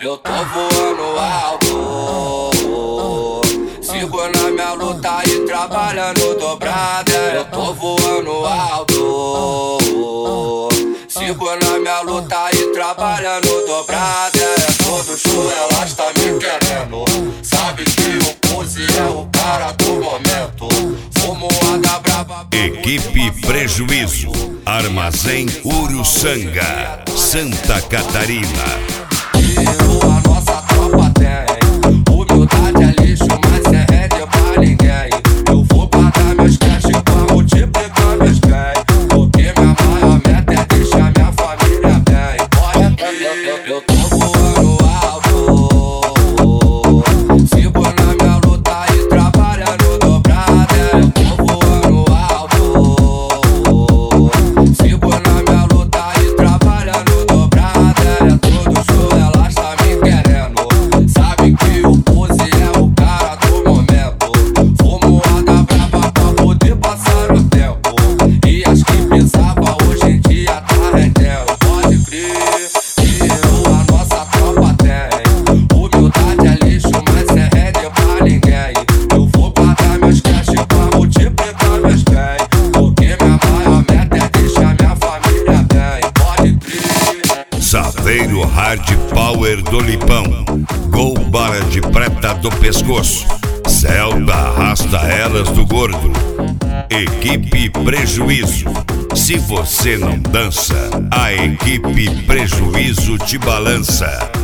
Eu tô voando alto, sigo na minha luta e trabalhando dobrada. Eu tô voando alto, sigo na minha luta e trabalhando dobrada. É todo show, elas tá me querendo. Sabe que o Pose é o cara do momento. Fumoada brava. Equipe Prejuízo, Armazém Uruçanga, Santa Catarina. A nossa tropa tem humildade é lixo, mas é rede pra ninguém. Eu vou pagar meus cash pra multiplicar meus bens, porque minha maior meta é deixar minha família bem. Pode crer, eu tô voando alto, sigo na minha luta e trabalhando dobrada. Eu tô voando alto, sigo na minha luta e trabalhando dobrada. É todo show, elas tá me querendo. Sabe que o Pose é o cara do momento. Fumoada brava pra poder passar o tempo. E as que pensava hoje em dia tá rendendo. Pode crer que a nossa tropa tem humildade é lixo, mas é rede pra ninguém. Eu vou pagar meus cash pra multiplicar meus bens, porque minha maior meta é deixar minha família bem. Pode crer. Saveiro Hard Power do Lipão, Gol Bala de Preta do Pescoço, Zelda Arrasta Elas do Gordo. Equipe Prejuízo. Se você não dança, a equipe Prejuízo te balança.